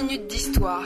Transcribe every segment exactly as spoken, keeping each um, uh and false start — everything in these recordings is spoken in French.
minutes d'histoire.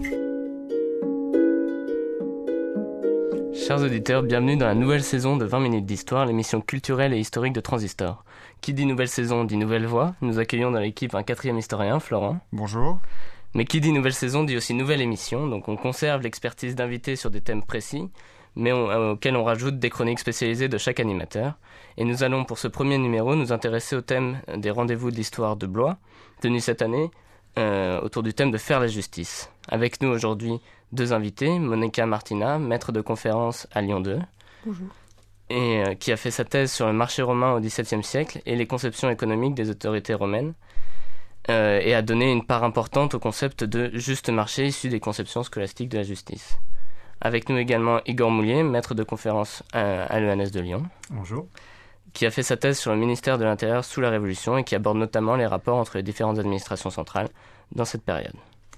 Chers auditeurs, bienvenue dans la nouvelle saison de vingt minutes d'histoire, l'émission culturelle et historique de Transistor. Qui dit nouvelle saison dit nouvelle voix. Nous accueillons dans l'équipe un quatrième historien, Florent. Bonjour. Mais qui dit nouvelle saison dit aussi nouvelle émission, donc on conserve l'expertise d'invités sur des thèmes précis, mais on, euh, auxquels on rajoute des chroniques spécialisées de chaque animateur. Et nous allons pour ce premier numéro nous intéresser au thème des rendez-vous de l'histoire de Blois, tenu cette année euh, autour du thème de faire la justice. Avec nous aujourd'hui deux invités, Monica Martina, maître de conférence à Lyon deux. Bonjour. Et euh, qui a fait sa thèse sur le marché romain au dix-septième siècle et les conceptions économiques des autorités romaines, euh, et a donné une part importante au concept de juste marché issu des conceptions scolastiques de la justice. Avec nous également Igor Moulier, maître de conférence à, à l'E N S de Lyon. Bonjour. Qui a fait sa thèse sur le ministère de l'Intérieur sous la Révolution et qui aborde notamment les rapports entre les différentes administrations centrales dans cette période.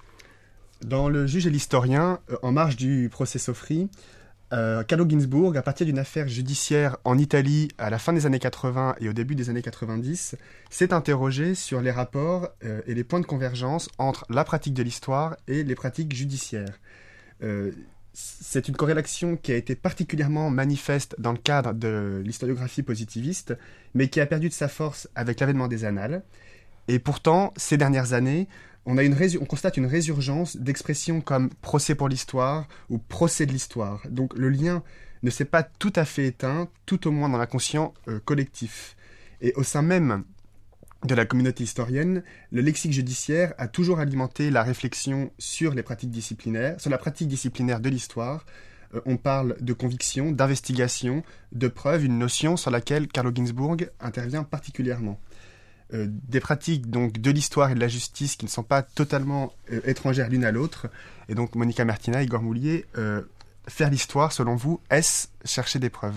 Dans Le Juge et l'Historien, euh, en marge du procès Sofri, euh, Carlo Ginzburg, à partir d'une affaire judiciaire en Italie à la fin des années quatre-vingts et au début des années quatre-vingt-dix, s'est interrogé sur les rapports euh, et les points de convergence entre la pratique de l'histoire et les pratiques judiciaires. Euh, c'est une corrélation qui a été particulièrement manifeste dans le cadre de l'historiographie positiviste, mais qui a perdu de sa force avec l'avènement des annales. Et pourtant, ces dernières années, On, a une résur- on constate une résurgence d'expressions comme « procès pour l'histoire » ou « procès de l'histoire ». Donc le lien ne s'est pas tout à fait éteint, tout au moins dans l'inconscient euh, collectif. Et au sein même de la communauté historienne, le lexique judiciaire a toujours alimenté la réflexion sur les pratiques disciplinaires, sur la pratique disciplinaire de l'histoire. Euh, on parle de conviction, d'investigation, de preuve, une notion sur laquelle Carlo Ginzburg intervient particulièrement. Euh, des pratiques donc de l'histoire et de la justice qui ne sont pas totalement euh, étrangères l'une à l'autre. Et donc Monica Martina, Igor Moulier, euh, faire l'histoire, selon vous, est-ce chercher des preuves ?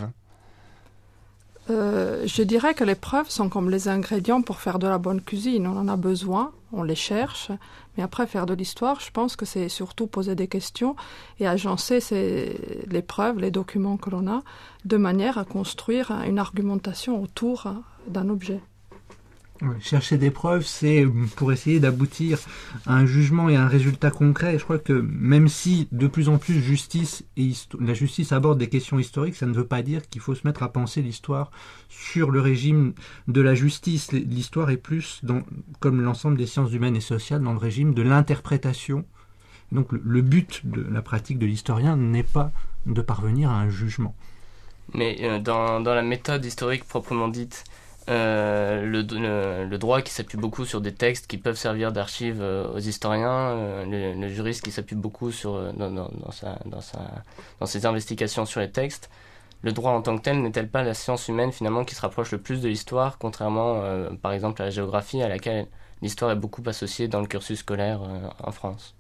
Euh, je dirais que les preuves sont comme les ingrédients pour faire de la bonne cuisine. On en a besoin, on les cherche, mais après faire de l'histoire, je pense que c'est surtout poser des questions et agencer ces, les preuves, les documents que l'on a, de manière à construire une argumentation autour d'un objet. Ouais, chercher des preuves, c'est pour essayer d'aboutir à un jugement et à un résultat concret. Je crois que même si de plus en plus justice et histo- la justice aborde des questions historiques, ça ne veut pas dire qu'il faut se mettre à penser l'histoire sur le régime de la justice. L'histoire est plus, dans, comme l'ensemble des sciences humaines et sociales, dans le régime de l'interprétation. Donc le, le but de la pratique de l'historien n'est pas de parvenir à un jugement. Mais euh, dans, dans la méthode historique proprement dite, Euh, le, le, le droit qui s'appuie beaucoup sur des textes qui peuvent servir d'archives euh, aux historiens, euh, le, le juriste qui s'appuie beaucoup sur, dans, dans, dans, sa, dans, sa, dans ses investigations sur les textes. Le droit en tant que tel n'est-elle pas la science humaine finalement qui se rapproche le plus de l'histoire, contrairement euh, par exemple à la géographie à laquelle l'histoire est beaucoup associée dans le cursus scolaire euh, en France?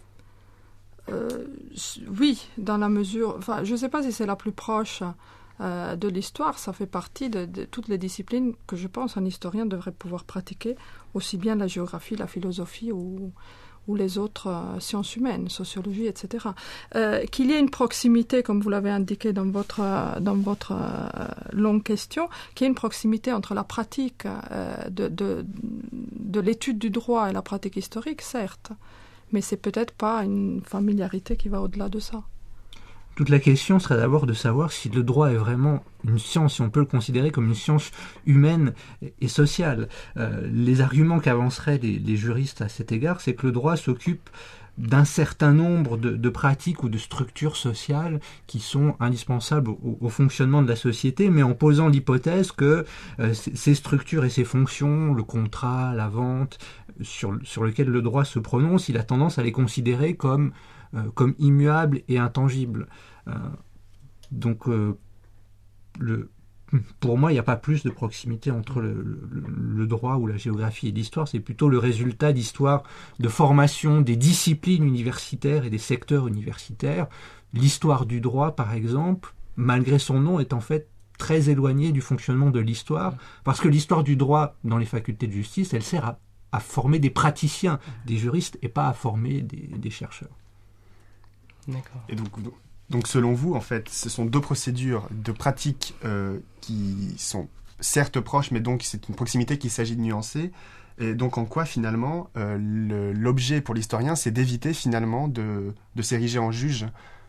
Euh, oui, dans la mesure... Enfin, je ne sais pas si c'est la plus proche... Euh, de l'histoire, ça fait partie de, de toutes les disciplines que je pense un historien devrait pouvoir pratiquer, aussi bien la géographie, la philosophie ou, ou les autres euh, sciences humaines, sociologie, et cetera. Euh, qu'il y ait une proximité, comme vous l'avez indiqué dans votre, euh, dans votre euh, longue question, qu'il y ait une proximité entre la pratique euh, de, de, de l'étude du droit et la pratique historique, certes, mais c'est peut-être pas une familiarité qui va au-delà de ça. Toute la question serait d'abord de savoir si le droit est vraiment une science, si on peut le considérer comme une science humaine et sociale. Euh, les arguments qu'avanceraient les, les juristes à cet égard, c'est que le droit s'occupe d'un certain nombre de, de pratiques ou de structures sociales qui sont indispensables au, au fonctionnement de la société, mais en posant l'hypothèse que euh, ces structures et ces fonctions, le contrat, la vente, sur, sur lequel le droit se prononce, il a tendance à les considérer comme Euh, comme immuable et intangible. Euh, donc, euh, le, pour moi, il n'y a pas plus de proximité entre le, le, le droit ou la géographie et l'histoire. C'est plutôt le résultat d'histoire de formation des disciplines universitaires et des secteurs universitaires. L'histoire du droit, par exemple, malgré son nom, est en fait très éloignée du fonctionnement de l'histoire, parce que l'histoire du droit dans les facultés de justice, elle sert à, à former des praticiens, des juristes, et pas à former des, des chercheurs. D'accord. Et donc, donc, selon vous, en fait, ce sont deux procédures de pratiques euh, qui sont certes proches, mais donc c'est une proximité qu'il s'agit de nuancer. Et donc en quoi finalement euh, le, l'objet pour l'historien, c'est d'éviter finalement de, de s'ériger en juge?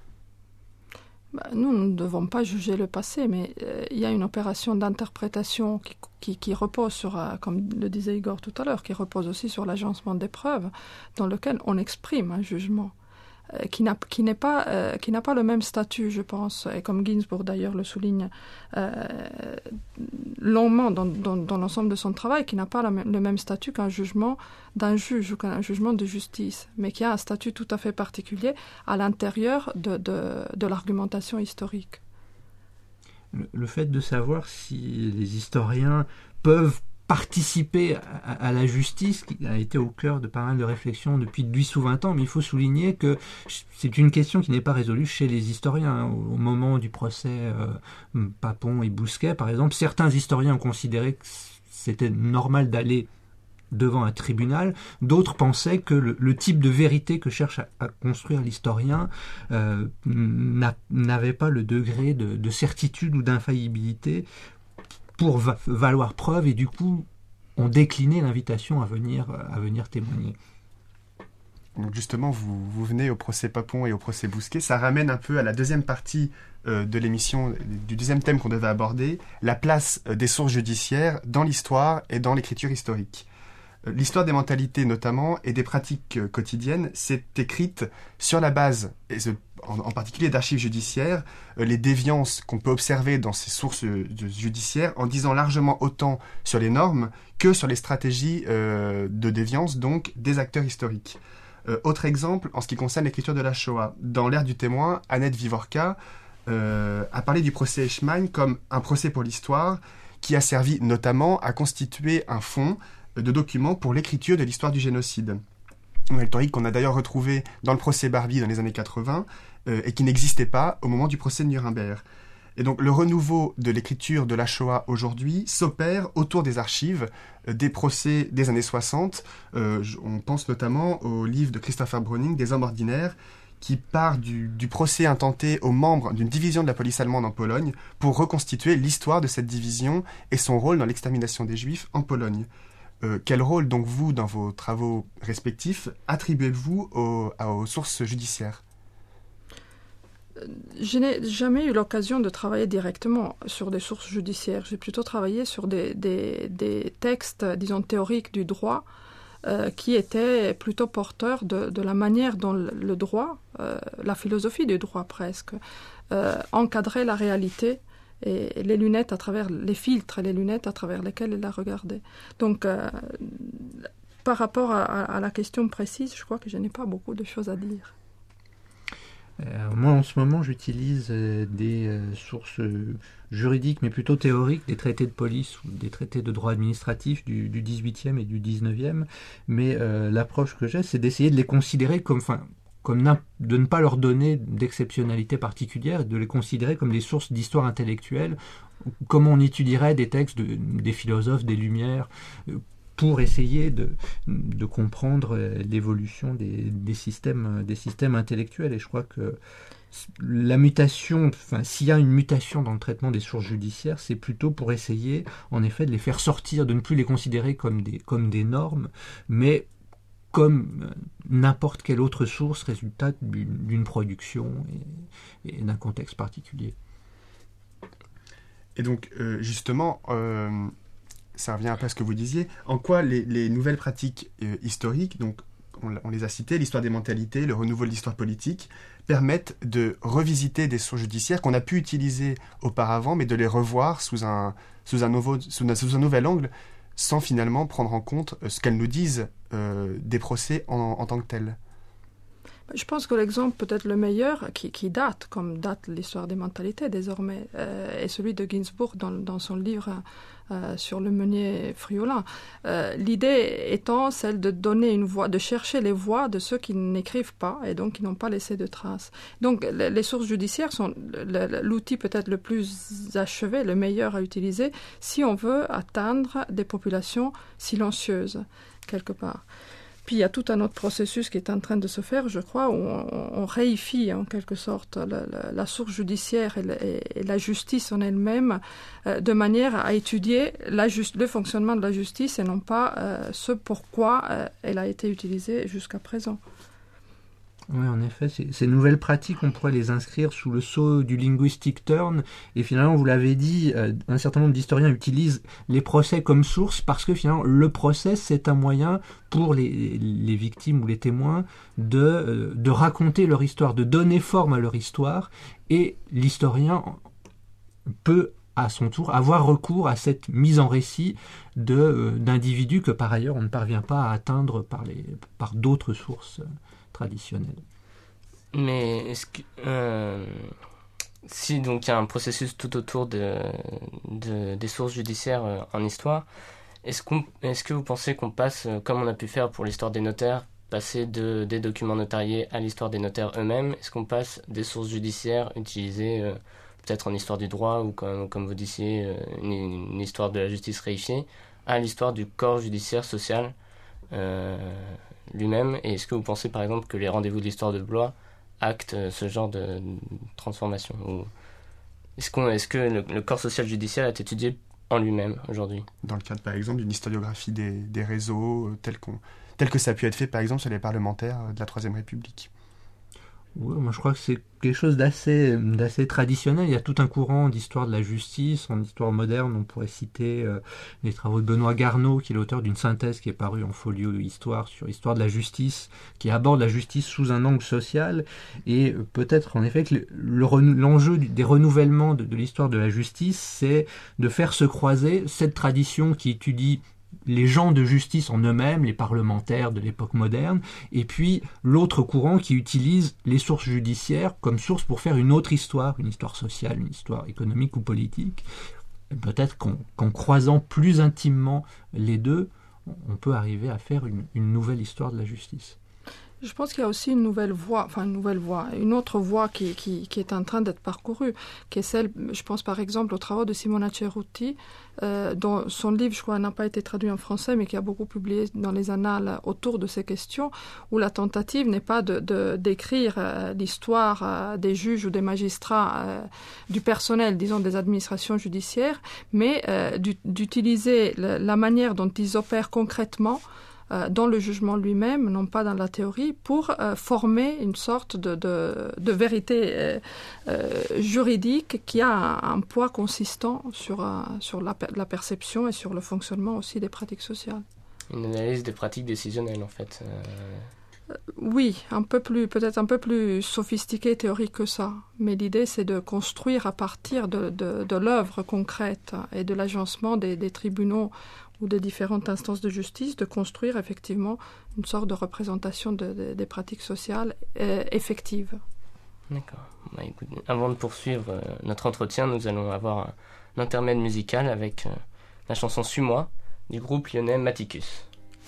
Bah, nous, nous ne devons pas juger le passé, mais euh, il y a une opération d'interprétation qui, qui, qui repose sur, euh, comme le disait Igor tout à l'heure, qui repose aussi sur l'agencement des preuves, dans lequel on exprime un jugement. Qui n'a, qui, n'est pas, euh, qui n'a pas le même statut, je pense, et comme Ginsburg d'ailleurs le souligne euh, longuement dans, dans, dans l'ensemble de son travail, qui n'a pas la, le même statut qu'un jugement d'un juge ou qu'un jugement de justice, mais qui a un statut tout à fait particulier à l'intérieur de, de, de l'argumentation historique. Le, le fait de savoir si les historiens peuvent participer à, à la justice, qui a été au cœur de pas mal de réflexions depuis dix ou vingt ans, mais il faut souligner que c'est une question qui n'est pas résolue chez les historiens. Au, au moment du procès euh, Papon et Bousquet, par exemple, certains historiens ont considéré que c'était normal d'aller devant un tribunal, d'autres pensaient que le, le type de vérité que cherche à, à construire l'historien euh, n'a, n'avait pas le degré de, de certitude ou d'infaillibilité pour va- valoir preuve, et du coup ont décliné l'invitation à venir, à venir témoigner. Donc justement, vous, vous venez au procès Papon et au procès Bousquet. Ça ramène un peu à la deuxième partie euh, de l'émission, du deuxième thème qu'on devait aborder, la place euh, des sources judiciaires dans l'histoire et dans l'écriture historique. Euh, l'histoire des mentalités notamment et des pratiques euh, quotidiennes s'est écrite sur la base, et ce, en, en particulier d'archives judiciaires, euh, les déviances qu'on peut observer dans ces sources euh, judiciaires, en disant largement autant sur les normes que sur les stratégies euh, de déviance, donc des acteurs historiques. Euh, autre exemple, en ce qui concerne l'écriture de la Shoah. Dans l'ère du témoin, Annette Vivorka euh, a parlé du procès Eichmann comme un procès pour l'histoire qui a servi notamment à constituer un fonds de documents pour l'écriture de l'histoire du génocide. Une rhétorique qu'on a d'ailleurs retrouvée dans le procès Barbie dans les années quatre-vingts euh, et qui n'existait pas au moment du procès de Nuremberg. Et donc le renouveau de l'écriture de la Shoah aujourd'hui s'opère autour des archives euh, des procès des années soixante. Euh, on pense notamment au livre de Christopher Browning, Des hommes ordinaires, qui part du, du procès intenté aux membres d'une division de la police allemande en Pologne pour reconstituer l'histoire de cette division et son rôle dans l'extermination des Juifs en Pologne. Euh, quel rôle, donc, vous, dans vos travaux respectifs, attribuez-vous aux, aux sources judiciaires ? Je n'ai jamais eu l'occasion de travailler directement sur des sources judiciaires. J'ai plutôt travaillé sur des, des, des textes, disons, théoriques du droit euh, qui étaient plutôt porteurs de, de la manière dont le, le droit, euh, la philosophie du droit presque, euh, encadrait la réalité et les lunettes à travers, les filtres et les lunettes à travers lesquelles il la regardait. Donc, euh, par rapport à, à la question précise, je crois que je n'ai pas beaucoup de choses à dire. Euh, moi, en ce moment, j'utilise euh, des euh, sources euh, juridiques, mais plutôt théoriques, des traités de police ou des traités de droit administratif du, du dix-huitième et du dix-neuvième. Mais euh, l'approche que j'ai, c'est d'essayer de les considérer comme, enfin, comme de ne pas leur donner d'exceptionnalité particulière, de les considérer comme des sources d'histoire intellectuelle, comme on étudierait des textes de, des philosophes des Lumières, euh, pour essayer de, de comprendre l'évolution des, des, systèmes, des systèmes intellectuels. Et je crois que la mutation, enfin, s'il y a une mutation dans le traitement des sources judiciaires, c'est plutôt pour essayer, en effet, de les faire sortir, de ne plus les considérer comme des, comme des normes, mais comme n'importe quelle autre source, résultat d'une, d'une production et, et d'un contexte particulier. Et donc, euh, justement... Euh... ça revient un peu à ce que vous disiez, en quoi les, les nouvelles pratiques euh, historiques, donc on, on les a citées, l'histoire des mentalités, le renouveau de l'histoire politique, permettent de revisiter des sources judiciaires qu'on a pu utiliser auparavant, mais de les revoir sous un, sous un, nouveau, sous un, sous un nouvel angle, sans finalement prendre en compte ce qu'elles nous disent euh, des procès en, en tant que tels. Je pense que l'exemple peut-être le meilleur, qui, qui date, comme date l'histoire des mentalités désormais, euh, est celui de Ginsburg dans, dans son livre euh, sur le meunier friolin. Euh, l'idée étant celle de donner une voix, de chercher les voix de ceux qui n'écrivent pas et donc qui n'ont pas laissé de traces. Donc les, les sources judiciaires sont le, l'outil peut-être le plus achevé, le meilleur à utiliser si on veut atteindre des populations silencieuses quelque part. puis il y a tout un autre processus qui est en train de se faire, je crois, où on, on réifie en quelque sorte la, la, la source judiciaire et la, et la justice en elle-même, euh, de manière à étudier la just, le fonctionnement de la justice et non pas euh, ce pourquoi euh, elle a été utilisée jusqu'à présent. Oui, en effet, ces, ces nouvelles pratiques, on pourrait les inscrire sous le sceau du linguistic turn. Et finalement, vous l'avez dit, euh, un certain nombre d'historiens utilisent les procès comme source parce que finalement, le procès, c'est un moyen pour les, les victimes ou les témoins de, euh, de raconter leur histoire, de donner forme à leur histoire. Et l'historien peut, à son tour, avoir recours à cette mise en récit de, euh, d'individus que, par ailleurs, on ne parvient pas à atteindre par, les, par d'autres sources traditionnel. Mais est-ce que euh, si donc il y a un processus tout autour de, de des sources judiciaires euh, en histoire, est-ce qu'on est-ce que vous pensez qu'on passe euh, comme on a pu faire pour l'histoire des notaires, passer de des documents notariés à l'histoire des notaires eux-mêmes? Est-ce qu'on passe des sources judiciaires utilisées euh, peut-être en histoire du droit ou comme comme vous disiez euh, une, une histoire de la justice réifiée à l'histoire du corps judiciaire social euh, lui-même, et est-ce que vous pensez par exemple que les rendez-vous de l'histoire de Blois actent ce genre de transformation, ou est-ce, qu'on, est-ce que le, le corps social judiciaire est étudié en lui-même aujourd'hui? Dans le cadre par exemple d'une historiographie des, des réseaux euh, tel, qu'on, tel que ça a pu être fait par exemple sur les parlementaires de la Troisième République. Oui, moi je crois que c'est quelque chose d'assez, d'assez traditionnel. Il y a tout un courant d'histoire de la justice. En histoire moderne, on pourrait citer euh, les travaux de Benoît Garneau, qui est l'auteur d'une synthèse qui est parue en folio Histoire sur l'histoire de la justice, qui aborde la justice sous un angle social. Et euh, peut-être en effet que le, le, l'enjeu des renouvellements de, de l'histoire de la justice, c'est de faire se croiser cette tradition qui étudie les gens de justice en eux-mêmes, les parlementaires de l'époque moderne, et puis l'autre courant qui utilise les sources judiciaires comme source pour faire une autre histoire, une histoire sociale, une histoire économique ou politique. Et peut-être qu'en, qu'en croisant plus intimement les deux, on peut arriver à faire une, une nouvelle histoire de la justice. Je pense qu'il y a aussi une nouvelle voie, enfin une nouvelle voie, une autre voie qui, qui, qui est en train d'être parcourue, qui est celle, je pense par exemple aux travaux de Simona Cerutti, euh, dont son livre, je crois, n'a pas été traduit en français, mais qui a beaucoup publié dans les annales autour de ces questions, où la tentative n'est pas de, de, d'écrire euh, l'histoire euh, des juges ou des magistrats, euh, du personnel, disons, des administrations judiciaires, mais euh, d'utiliser la, la manière dont ils opèrent concrètement dans le jugement lui-même, non pas dans la théorie, pour euh, former une sorte de, de, de vérité euh, euh, juridique qui a un, un poids consistant sur, euh, sur la, la perception et sur le fonctionnement aussi des pratiques sociales. Une analyse des pratiques décisionnelles, en fait. Euh... Oui, un peu plus, peut-être un peu plus sophistiqué, théorique que ça. Mais l'idée, c'est de construire à partir de, de, de l'œuvre concrète et de l'agencement des, des tribunaux ou des différentes instances de justice, de construire effectivement une sorte de représentation de, de, des pratiques sociales euh, effectives. D'accord. Bah, écoute, avant de poursuivre euh, notre entretien, nous allons avoir un, un intermède musical avec euh, la chanson Suis-moi du groupe lyonnais Maticus.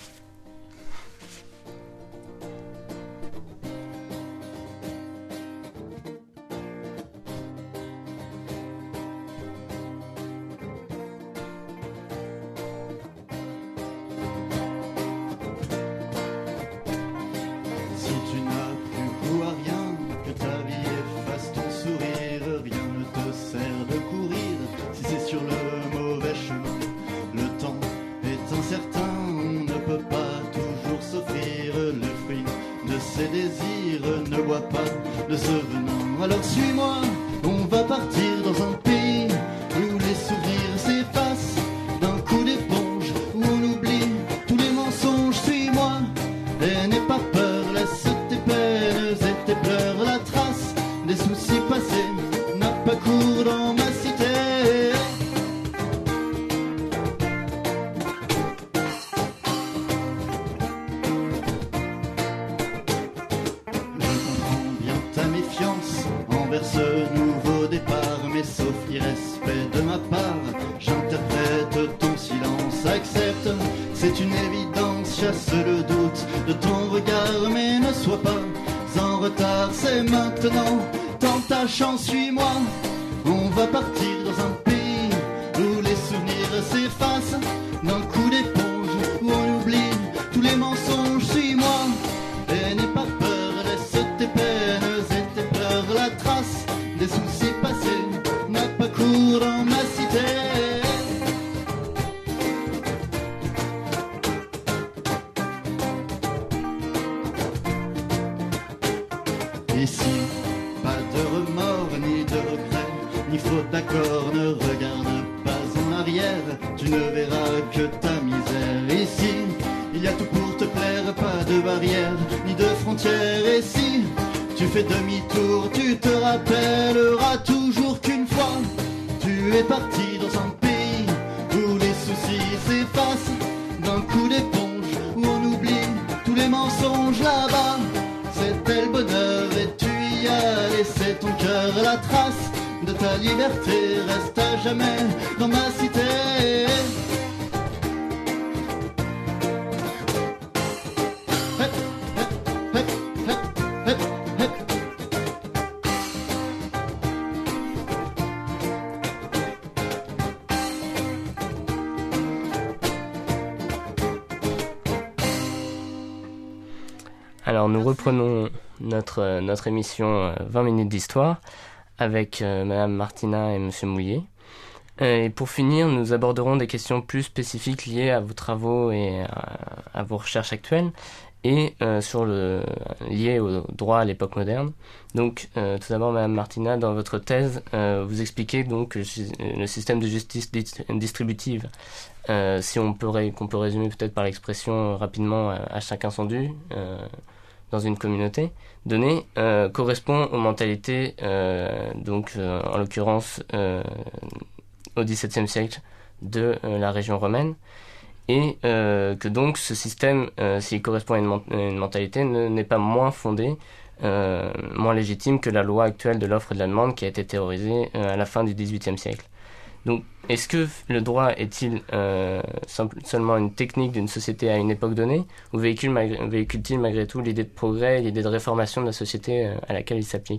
Ses désirs ne boit pas de ce venin. Alors suis-moi, on va partir dans un pays où les sourires s'effacent d'un coup d'éponge, où on oublie tous les mensonges. Suis-moi et n'aie pas peur, laisse tes peines et tes pleurs. La trace des soucis passés n'a pas cours dans ma cité. Ce nouveau départ, mais sauf irrespect de ma part, j'interprète ton silence, accepte, c'est une évidence, chasse le doute de ton regard, mais ne sois pas en retard, c'est maintenant, tente ta chance, suis-moi, on va partir dans un pays où les souvenirs s'effacent d'un coup d'éponge, où on oublie tous les mensonges, suis-moi. faute d'accord, ne regarde pas en arrière, tu ne verras que ta misère. Ici, il y a tout pour te plaire, pas de barrière, ni de frontières. Et si tu fais demi-tour, tu te rappelleras toujours qu'une fois, tu es parti dans un pays où les soucis s'effacent d'un coup d'éponge, où on oublie tous les mensonges. Là-bas, c'était le bonheur et tu y as laissé ton cœur. La trace de ta liberté reste à jamais dans ma cité. Alors nous reprenons notre, notre émission vingt minutes d'histoire avec euh, Madame Martina et Monsieur Mouillet. Et pour finir, nous aborderons des questions plus spécifiques liées à vos travaux et à, à vos recherches actuelles et euh, sur le liées au droit à l'époque moderne. Donc euh, tout d'abord, Madame Martina, dans votre thèse, euh, vous expliquez donc le, le système de justice distributive. Euh, si on peut ré, qu'on peut résumer peut-être par l'expression euh, rapidement à, à chacun son dû. Euh, dans une communauté donnée, euh, correspond aux mentalités, euh, donc euh, en l'occurrence euh, au dix-septième siècle de euh, la région romaine, et euh, que donc ce système, euh, s'il correspond à une, mon- une mentalité, ne, n'est pas moins fondé, euh, moins légitime que la loi actuelle de l'offre et de la demande qui a été théorisée euh, à la fin du dix-huitième siècle. Donc, est-ce que le droit est-il euh, simple, seulement une technique d'une société à une époque donnée, ou véhicule malgré, véhicule-t-il malgré tout l'idée de progrès, l'idée de réformation de la société euh, à laquelle il s'applique ?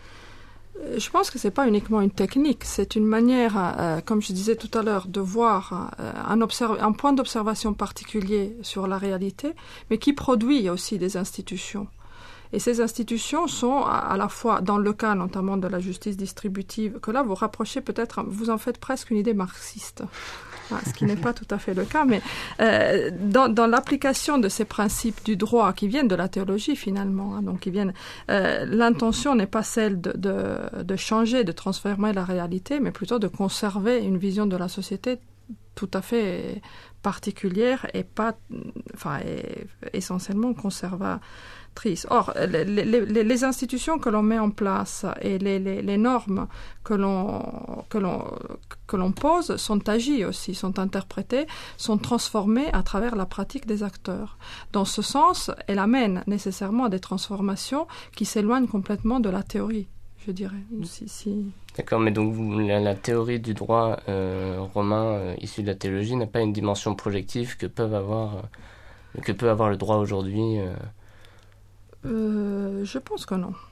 Je pense que c'est pas uniquement une technique, c'est une manière, euh, comme je disais tout à l'heure, de voir euh, un, observ- un point d'observation particulier sur la réalité, mais qui produit aussi des institutions. Et ces institutions sont à la fois, dans le cas notamment de la justice distributive, que là vous rapprochez peut-être, vous en faites presque une idée marxiste, ce qui n'est pas tout à fait le cas, mais euh, dans, dans l'application de ces principes du droit qui viennent de la théologie finalement, hein, donc qui viennent, euh, l'intention n'est pas celle de, de, de changer, de transformer la réalité, mais plutôt de conserver une vision de la société tout à fait particulière et pas, enfin, et, essentiellement conservatrice. Or, les, les, les institutions que l'on met en place et les, les, les normes que l'on, que, l'on, que l'on pose sont agies aussi, sont interprétées, sont transformées à travers la pratique des acteurs. Dans ce sens, elle amène nécessairement à des transformations qui s'éloignent complètement de la théorie, je dirais. Si, si... D'accord, mais donc vous, la, la théorie du droit euh, romain euh, issue de la théologie n'a pas une dimension projective que, peuvent avoir, euh, que peut avoir le droit aujourd'hui euh... Euh, je pense que non.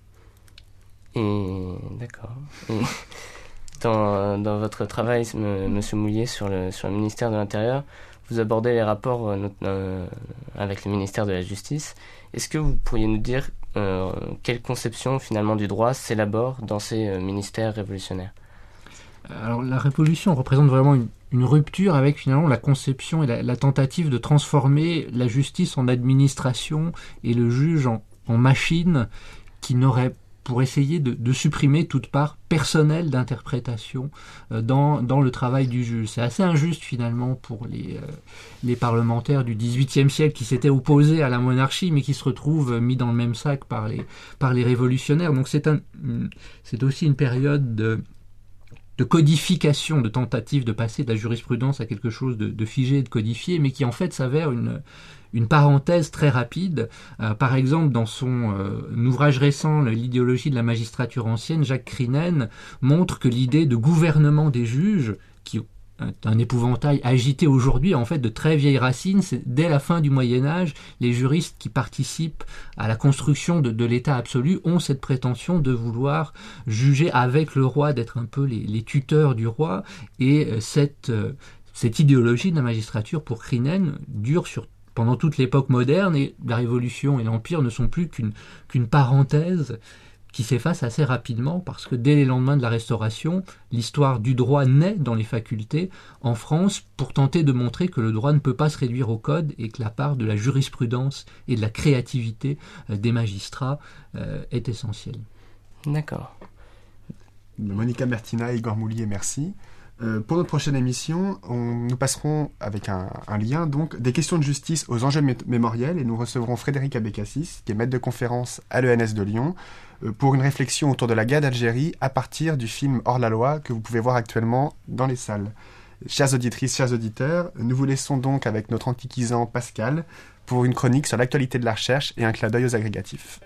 Et d'accord. Et dans, dans votre travail, m- Monsieur Mouillet, sur le, sur le ministère de l'Intérieur, vous abordez les rapports euh, euh, avec le ministère de la Justice. Est-ce que vous pourriez nous dire euh, quelle conception finalement du droit s'élabore dans ces euh, ministères révolutionnaires ? Alors la révolution représente vraiment une, une rupture avec finalement la conception et la, la tentative de transformer la justice en administration et le juge en, en machine qui n'aurait pour essayer de, de supprimer toute part personnelle d'interprétation euh, dans, dans le travail du juge. C'est assez injuste finalement pour les, euh, les parlementaires du dix-huitième siècle qui s'étaient opposés à la monarchie mais qui se retrouvent mis dans le même sac par les, par les révolutionnaires. Donc c'est, un, c'est aussi une période de de codification, de tentative de passer de la jurisprudence à quelque chose de, de figé et de codifié, mais qui en fait s'avère une, une parenthèse très rapide. Euh, par exemple, dans son euh, ouvrage récent, L'idéologie de la magistrature ancienne, Jacques Crinen montre que l'idée de gouvernement des juges, qui est un épouvantail agité aujourd'hui, en fait de très vieilles racines, c'est dès la fin du Moyen-Âge, les juristes qui participent à la construction de, de l'État absolu ont cette prétention de vouloir juger avec le roi, d'être un peu les, les tuteurs du roi, et euh, cette, euh, cette idéologie de la magistrature pour Crinen dure sur pendant toute l'époque moderne, et la Révolution et l'Empire ne sont plus qu'une, qu'une parenthèse qui s'efface assez rapidement parce que dès les lendemains de la Restauration, l'histoire du droit naît dans les facultés en France pour tenter de montrer que le droit ne peut pas se réduire au code et que la part de la jurisprudence et de la créativité des magistrats euh, est essentielle. D'accord. Monica Mertina et Igor Moulier, merci. Euh, pour notre prochaine émission, on, nous passerons avec un, un lien donc des questions de justice aux enjeux mé- mémoriels et nous recevrons Frédéric Abécassis, qui est maître de conférence à l'E N S de Lyon, euh, pour une réflexion autour de la guerre d'Algérie à partir du film Hors-la-loi que vous pouvez voir actuellement dans les salles. Chères auditrices, chers auditeurs, nous vous laissons donc avec notre antiquisant Pascal pour une chronique sur l'actualité de la recherche et un clin d'œil aux agrégatifs.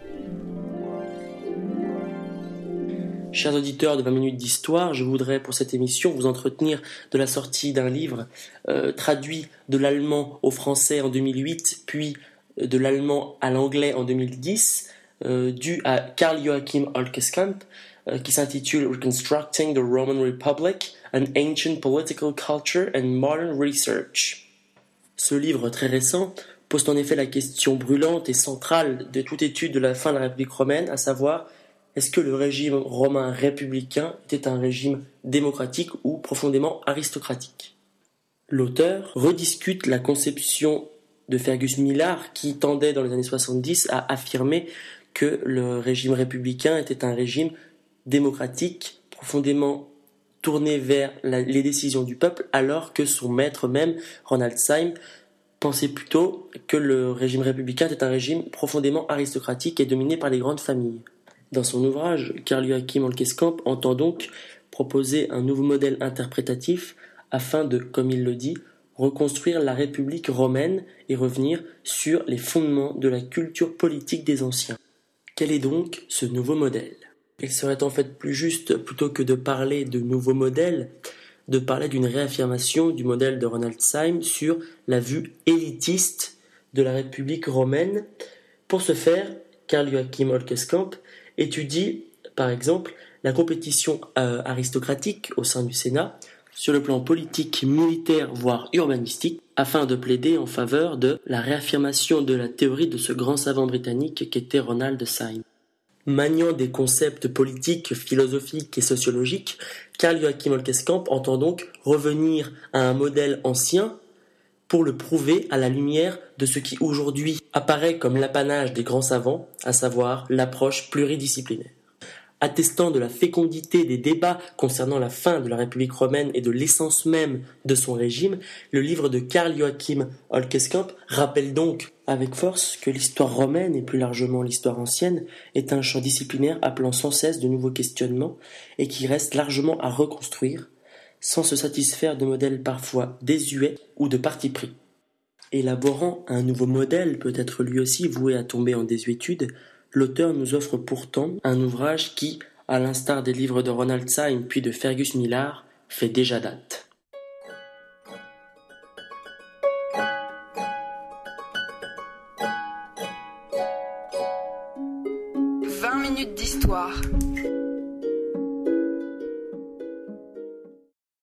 Chers auditeurs de vingt minutes d'histoire, je voudrais pour cette émission vous entretenir de la sortie d'un livre euh, traduit de l'allemand au français en deux mille huit, puis de l'allemand à l'anglais en deux mille dix, euh, dû à Karl Joachim Olkeskamp, euh, qui s'intitule Reconstructing the Roman Republic, An Ancient Political Culture and Modern Research. Ce livre très récent pose en effet la question brûlante et centrale de toute étude de la fin de la République romaine, à savoir: est-ce que le régime romain républicain était un régime démocratique ou profondément aristocratique? L'auteur rediscute la conception de Fergus Millar qui tendait dans les années soixante-dix à affirmer que le régime républicain était un régime démocratique, profondément tourné vers la, les décisions du peuple, alors que son maître même, Ronald Syme, pensait plutôt que le régime républicain était un régime profondément aristocratique et dominé par les grandes familles. Dans son ouvrage, Karl Joachim Olkeskamp entend donc proposer un nouveau modèle interprétatif afin de, comme il le dit, reconstruire la République romaine et revenir sur les fondements de la culture politique des anciens. Quel est donc ce nouveau modèle? Il serait en fait plus juste, plutôt que de parler de nouveau modèle, de parler d'une réaffirmation du modèle de Ronald Syme sur la vue élitiste de la République romaine. Pour ce faire, Karl Joachim Olkeskamp étudie, par exemple, la compétition euh, aristocratique au sein du Sénat sur le plan politique, militaire, voire urbanistique, afin de plaider en faveur de la réaffirmation de la théorie de ce grand savant britannique qu'était Ronald Syme. Maniant des concepts politiques, philosophiques et sociologiques, Karl Joachim Olkeskamp entend donc revenir à un modèle ancien pour le prouver à la lumière de ce qui aujourd'hui apparaît comme l'apanage des grands savants, à savoir l'approche pluridisciplinaire. Attestant de la fécondité des débats concernant la fin de la République romaine et de l'essence même de son régime, le livre de Karl Joachim Olkeskamp rappelle donc avec force que l'histoire romaine, et plus largement l'histoire ancienne, est un champ disciplinaire appelant sans cesse de nouveaux questionnements et qui reste largement à reconstruire, sans se satisfaire de modèles parfois désuets ou de parti pris. Élaborant un nouveau modèle, peut-être lui aussi voué à tomber en désuétude, l'auteur nous offre pourtant un ouvrage qui, à l'instar des livres de Ronald Syme puis de Fergus Millar, fait déjà date. vingt minutes d'histoire.